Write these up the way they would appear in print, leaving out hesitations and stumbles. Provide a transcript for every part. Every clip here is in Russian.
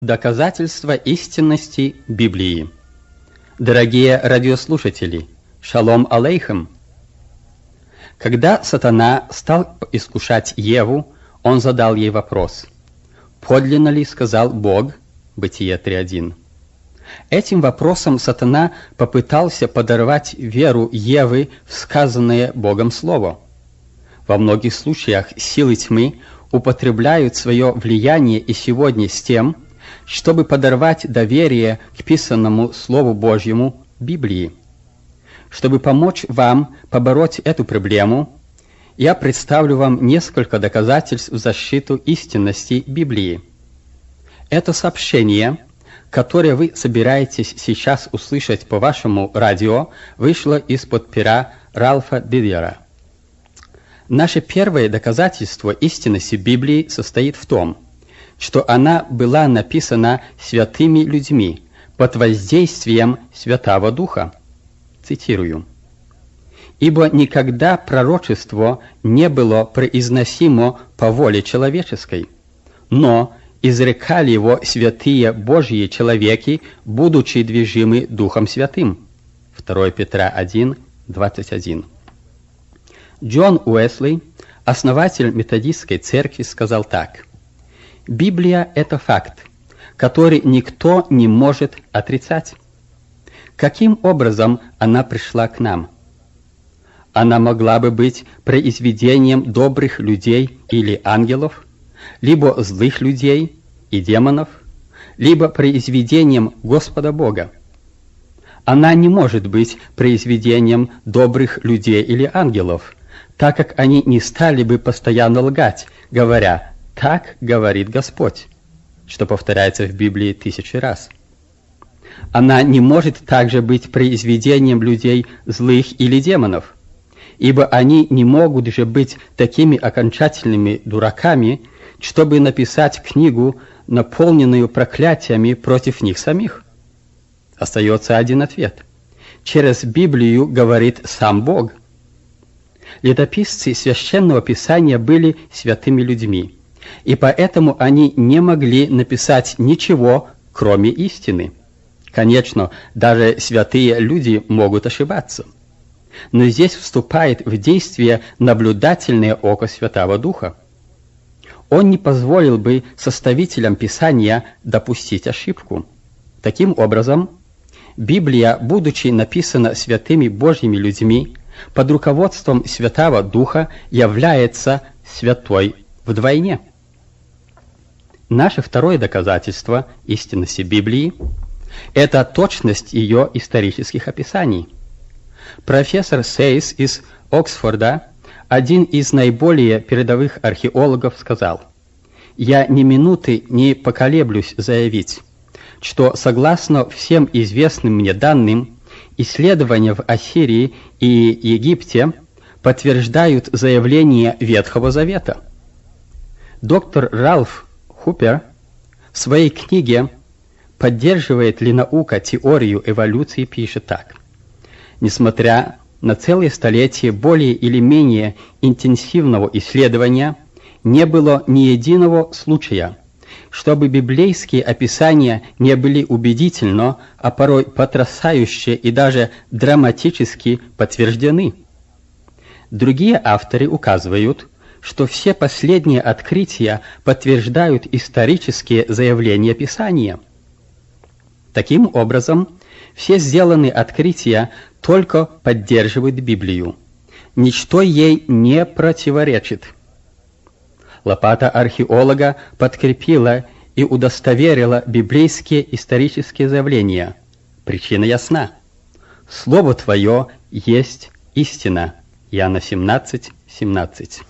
Доказательство истинности Библии. Дорогие радиослушатели, шалом алейхем! Когда сатана стал искушать Еву, он задал ей вопрос: «Подлинно ли сказал Бог?» Бытие 3:1. Этим вопросом сатана попытался подорвать веру Евы в сказанное Богом Слово. Во многих случаях силы тьмы употребляют свое влияние и сегодня с тем, чтобы подорвать доверие к писанному Слову Божьему Библии. Чтобы помочь вам побороть эту проблему, я представлю вам несколько доказательств в защиту истинности Библии. Это сообщение, которое вы собираетесь сейчас услышать по вашему радио, вышло из-под пера Ральфа Бидьера. Наше первое доказательство истинности Библии состоит в том, что она была написана святыми людьми под воздействием Святого Духа. Цитирую: «Ибо никогда пророчество не было произносимо по воле человеческой, но изрекали его святые Божьи человеки, будучи движимы Духом Святым». 2 Петра 1, 21. Джон Уэсли, основатель методистской церкви, сказал так: «Библия – это факт, который никто не может отрицать. Каким образом она пришла к нам? Она могла бы быть произведением добрых людей или ангелов, либо злых людей и демонов, либо произведением Господа Бога. Она не может быть произведением добрых людей или ангелов, так как они не стали бы постоянно лгать, говоря: «Так говорит Господь», что повторяется в Библии 1000 раз. Она не может также быть произведением людей злых или демонов, ибо они не могут же быть такими окончательными дураками, чтобы написать книгу, наполненную проклятиями против них самих. Остается один ответ: через Библию говорит сам Бог. Летописцы Священного Писания были святыми людьми, и поэтому они не могли написать ничего, кроме истины. Конечно, даже святые люди могут ошибаться. Но здесь вступает в действие наблюдательное око Святого Духа. Он не позволил бы составителям Писания допустить ошибку. Таким образом, Библия, будучи написана святыми Божьими людьми, под руководством Святого Духа, является святой вдвойне. Наше второе доказательство истинности Библии – это точность ее исторических описаний. Профессор Сейс из Оксфорда, один из наиболее передовых археологов, сказал: «Я ни минуты не поколеблюсь заявить, что, согласно всем известным мне данным, исследования в Ассирии и Египте подтверждают заявление Ветхого Завета». Доктор Ральф Хупер в своей книге «Поддерживает ли наука теорию эволюции» пишет так: «Несмотря на целые столетия более или менее интенсивного исследования, не было ни единого случая, чтобы библейские описания не были убедительно, а порой потрясающе и даже драматически подтверждены. Другие авторы указывают, что все последние открытия подтверждают исторические заявления Писания. Таким образом, все сделанные открытия только поддерживают Библию. Ничто ей не противоречит. Лопата археолога подкрепила и удостоверила библейские исторические заявления. Причина ясна. «Слово Твое есть истина». Иоанна 17:17.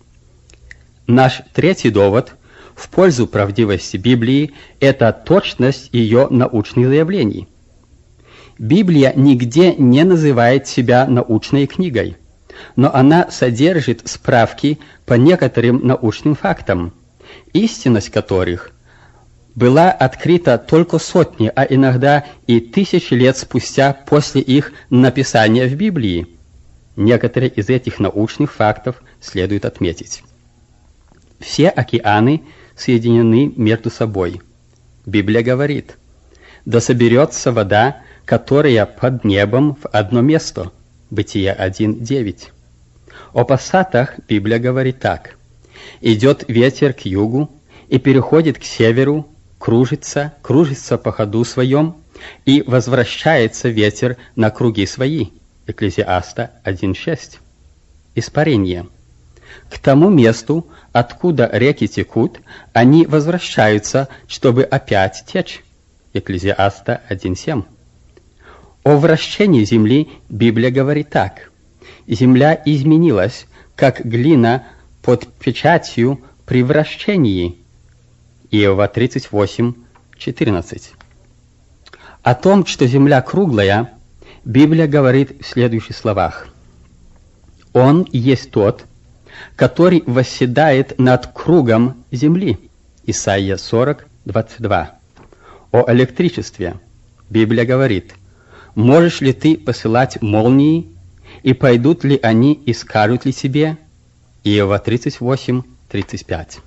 Наш третий довод в пользу правдивости Библии – это точность ее научных заявлений. Библия нигде не называет себя научной книгой, но она содержит справки по некоторым научным фактам, истинность которых была открыта только сотни, а иногда и тысячи лет спустя после их написания в Библии. Некоторые из этих научных фактов следует отметить. Все океаны соединены между собой. Библия говорит: «Да соберется вода, которая под небом, в одно место». Бытие 1:9. О пассатах Библия говорит так: «Идет ветер к югу и переходит к северу, кружится по ходу своем, и возвращается ветер на круги свои». Экклезиаста 1:6. Испарение. К тому месту, откуда реки текут, они возвращаются, чтобы опять течь. Экклезиаста 1:7. О вращении земли Библия говорит так: «Земля изменилась, как глина под печатью при вращении». Иова 38:14. О том, что земля круглая, Библия говорит в следующих словах: «Он есть тот, который восседает над кругом земли». Исайя 40:22. О электричестве Библия говорит: «Можешь ли ты посылать молнии, и пойдут ли они и скажут ли тебе?» Иова 38:35.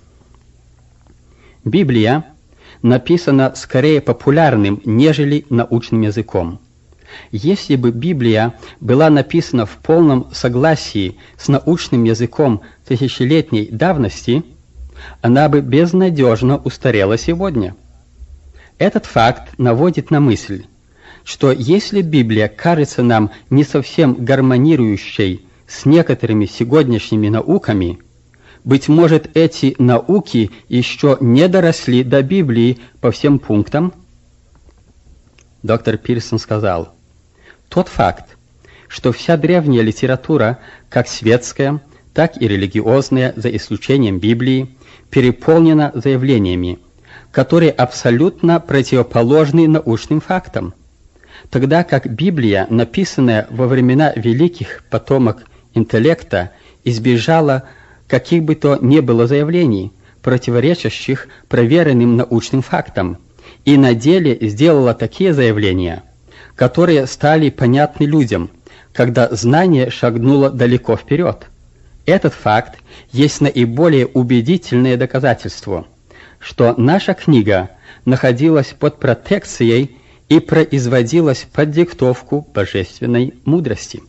Библия написана скорее популярным, нежели научным языком. Если бы Библия была написана в полном согласии с научным языком тысячелетней давности, она бы безнадежно устарела сегодня. Этот факт наводит на мысль, что если Библия кажется нам не совсем гармонирующей с некоторыми сегодняшними науками, быть может, эти науки еще не доросли до Библии по всем пунктам? Доктор Пирсон сказал: «Тот факт, что вся древняя литература, как светская, так и религиозная, за исключением Библии, переполнена заявлениями, которые абсолютно противоположны научным фактам, тогда как Библия, написанная во времена великих потомок интеллекта, избежала каких бы то ни было заявлений, противоречащих проверенным научным фактам, и на деле сделала такие заявления, которые стали понятны людям, когда знание шагнуло далеко вперед. Этот факт есть наиболее убедительное доказательство, что наша книга находилась под протекцией и производилась под диктовку божественной мудрости.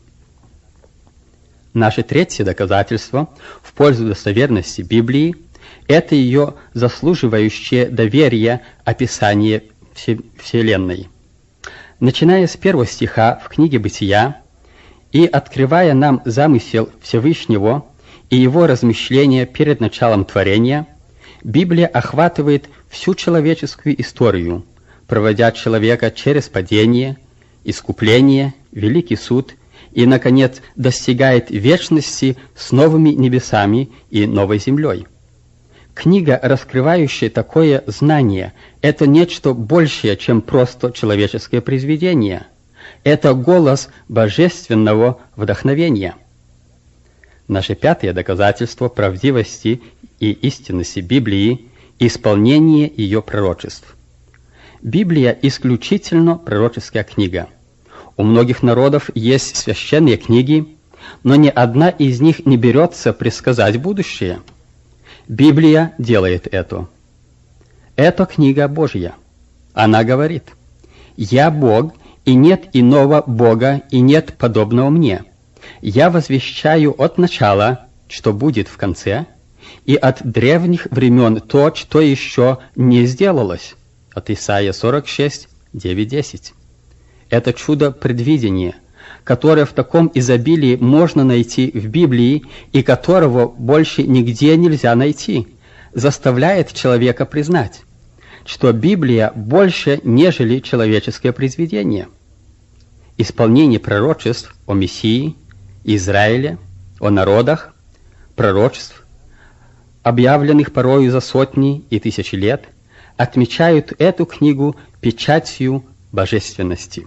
Наше третье доказательство в пользу достоверности Библии – это ее заслуживающее доверия описание Вселенной. Начиная с 1 стиха в книге «Бытия» и открывая нам замысел Всевышнего и его размышления перед началом творения, Библия охватывает всю человеческую историю, проводя человека через падение, искупление, великий суд и, наконец, достигает вечности с новыми небесами и новой землей. Книга, раскрывающая такое знание, это нечто большее, чем просто человеческое произведение. Это голос божественного вдохновения. Наше пятое доказательство правдивости и истинности Библии – исполнение ее пророчеств. Библия исключительно пророческая книга. У многих народов есть священные книги, но ни одна из них не берется предсказать будущее. Библия делает это. Это книга Божья. Она говорит: «Я Бог, и нет иного Бога, и нет подобного мне. Я возвещаю от начала, что будет в конце, и от древних времен то, что еще не сделалось». От Исайя 46, 9-10. Это чудо предвидения, которое в таком изобилии можно найти в Библии и которого больше нигде нельзя найти, заставляет человека признать, что Библия больше, нежели человеческое произведение. Исполнение пророчеств о Мессии, Израиле, о народах, пророчеств, объявленных порою за сотни и тысячи лет, отмечают эту книгу печатью божественности.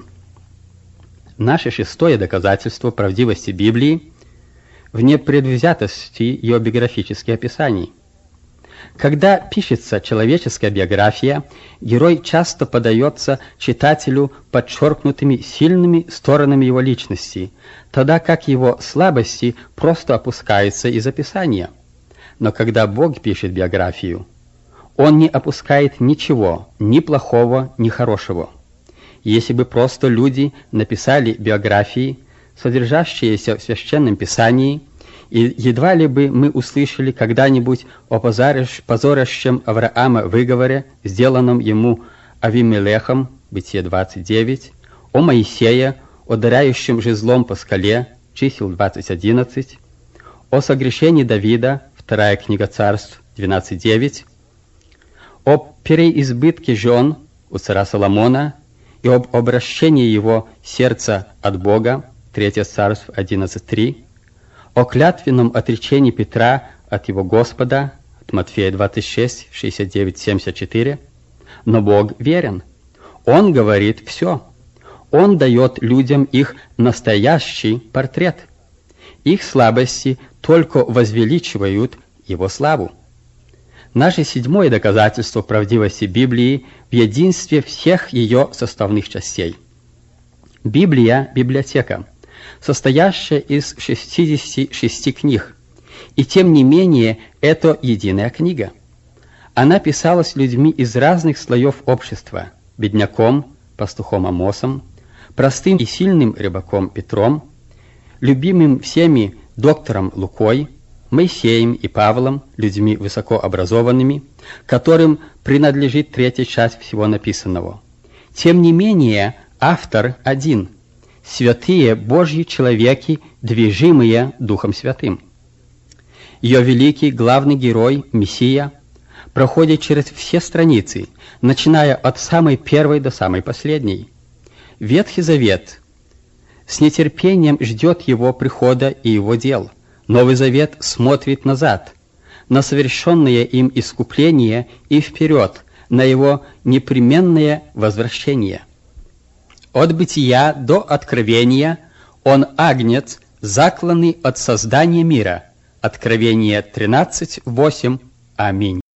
Наше шестое доказательство правдивости Библии в непредвзятости ее биографических описаний. Когда пишется человеческая биография, герой часто подается читателю подчеркнутыми сильными сторонами его личности, тогда как его слабости просто опускаются из описания. Но когда Бог пишет биографию, Он не опускает ничего, ни плохого, ни хорошего. Если бы просто люди написали биографии, содержащиеся в Священном Писании, и едва ли бы мы услышали когда-нибудь о позорящем Авраама выговоре, сделанном ему Авимелехом, Бытие 29, о Моисее, ударяющем жезлом по скале, Чисел 20:11, о согрешении Давида, 2 книга Царств 12:9, о переизбытке жен у царя Соломона и об обращении его сердца от Бога, 3 Царств 11:3, о клятвенном отречении Петра от его Господа, от Матфея 26, 69, 74. Но Бог верен. Он говорит все. Он дает людям их настоящий портрет. Их слабости только возвеличивают его славу. Наше седьмое доказательство правдивости Библии в единстве всех ее составных частей. Библия – библиотека, состоящая из 66 книг, и тем не менее это единая книга. Она писалась людьми из разных слоев общества: бедняком, пастухом Амосом, простым и сильным рыбаком Петром, любимым всеми доктором Лукой, Моисеем и Павлом, людьми высокообразованными, которым принадлежит третья часть всего написанного. Тем не менее, автор один – святые Божьи человеки, движимые Духом Святым. Ее великий главный герой, Мессия, проходит через все страницы, начиная от самой первой до самой последней. Ветхий Завет с нетерпением ждет его прихода и его дел. Новый Завет смотрит назад, на совершенное им искупление и вперед, на его непременное возвращение. От Бытия до Откровения он агнец, закланный от создания мира. Откровение 13:8. Аминь.